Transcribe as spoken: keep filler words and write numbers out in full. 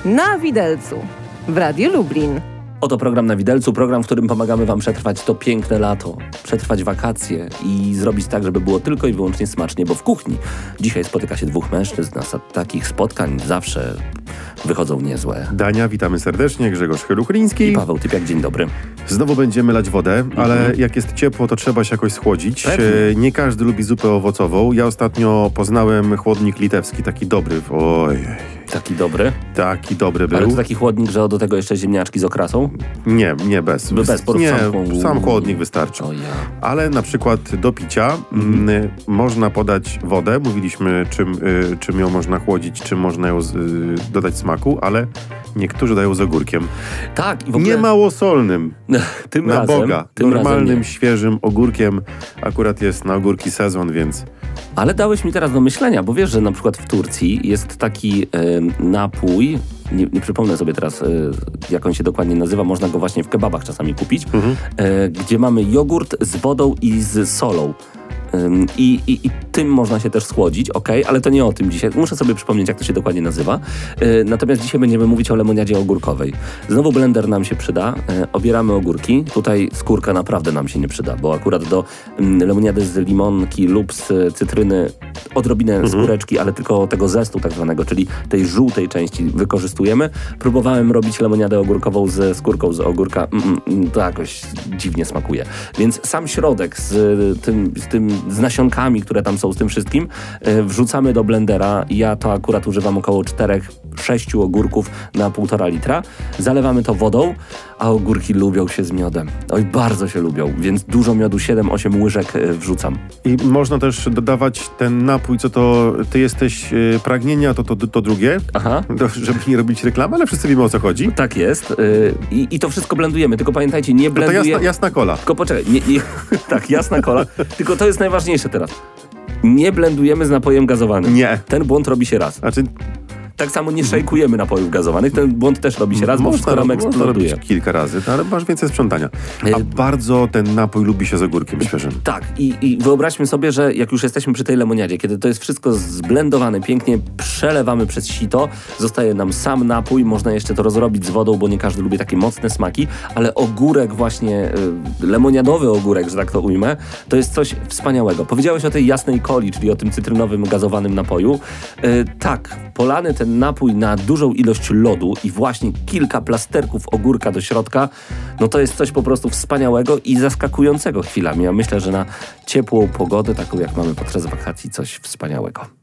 Na Widelcu w Radiu Lublin. Oto program Na Widelcu, program, w którym pomagamy wam przetrwać to piękne lato, przetrwać wakacje i zrobić tak, żeby było tylko i wyłącznie smacznie, bo w kuchni dzisiaj spotyka się dwóch mężczyzn, a takich spotkań zawsze wychodzą niezłe. Dania, witamy serdecznie, Grzegorz Chyluchliński. I Paweł Typiak, dzień dobry. Znowu będziemy lać wodę, Mhm. ale jak jest ciepło, to trzeba się jakoś schłodzić. Pewnie. E, Nie każdy lubi zupę owocową. Ja ostatnio poznałem chłodnik litewski, taki dobry. Oj, Taki dobry. taki dobry był. Ale to taki chłodnik, że do tego jeszcze ziemniaczki z okrasą? Nie, nie bez. Bez, bez po nie, sam, sam chłodnik wystarczy. O ja. Ale na przykład do picia Mhm. mm, można podać wodę. Mówiliśmy, czym, y, czym ją można chłodzić, czym można ją z, y, dodać smaku, ale niektórzy dają z ogórkiem. Tak. I w ogóle... Nie małosolnym. Tym Na razem, Boga. Tym Normalnym, razem nie. świeżym ogórkiem. Akurat jest na ogórki sezon, więc... Ale dałeś mi teraz do myślenia, bo wiesz, że na przykład w Turcji jest taki e, napój, nie, nie przypomnę sobie teraz, e, jak on się dokładnie nazywa, można go właśnie w kebabach czasami kupić, Mhm. e, gdzie mamy jogurt z wodą i z solą. Ym, I, i, I tym można się też schłodzić, ok, ale to nie o tym dzisiaj. Muszę sobie przypomnieć, jak to się dokładnie nazywa. Yy, natomiast dzisiaj będziemy mówić o lemoniadzie ogórkowej. Znowu blender nam się przyda. Yy, obieramy ogórki. Tutaj skórka naprawdę nam się nie przyda, bo akurat do ym, lemoniady z limonki lub z y, cytryny odrobinę Mhm. skóreczki, ale tylko tego zestu tak zwanego, czyli tej żółtej części wykorzystujemy. Próbowałem robić lemoniadę ogórkową ze skórką z ogórka. Mm, mm, to jakoś dziwnie smakuje. Więc sam środek z y, tym, z tym z nasionkami, które tam są, z tym wszystkim, yy, wrzucamy do blendera. Ja to akurat używam około czterech, sześciu ogórków na półtora litra. Zalewamy to wodą, a ogórki lubią się z miodem. Oj, bardzo się lubią, więc dużo miodu, siedem osiem łyżek yy, wrzucam. I można też dodawać ten napój, co to ty jesteś y, pragnienia, to, to to drugie, Aha. to, żeby nie robić reklamy, ale wszyscy wiemy, o co chodzi. Tak jest. Yy, i, I to wszystko blendujemy, tylko pamiętajcie, nie No to blendujemy... jasna, jasna kola. Tylko poczekaj, nie, nie, tak, jasna kola. Tylko to jest najważniejsze teraz. Nie blendujemy z napojem gazowanym. Nie. Ten błąd robi się raz. Znaczy, Tak samo nie szejkujemy napojów gazowanych. Ten błąd też robi się raz, bo wszystko nam można eksploduje. robić kilka razy, no, ale masz więcej sprzątania. A Y- bardzo ten napój lubi się z ogórkiem świeżym. Tak, i, i wyobraźmy sobie, że jak już jesteśmy przy tej lemoniadzie, kiedy to jest wszystko zblendowane, pięknie przelewamy przez sito, zostaje nam sam napój, można jeszcze to rozrobić z wodą, bo nie każdy lubi takie mocne smaki, ale ogórek właśnie, y, lemoniadowy ogórek, że tak to ujmę, to jest coś wspaniałego. Powiedziałeś o tej jasnej coli, czyli o tym cytrynowym, gazowanym napoju. Y, tak, polany ten napój na dużą ilość lodu i właśnie kilka plasterków ogórka do środka, no to jest coś po prostu wspaniałego i zaskakującego chwilami. Ja myślę, że na ciepłą pogodę, taką jak mamy podczas wakacji, coś wspaniałego.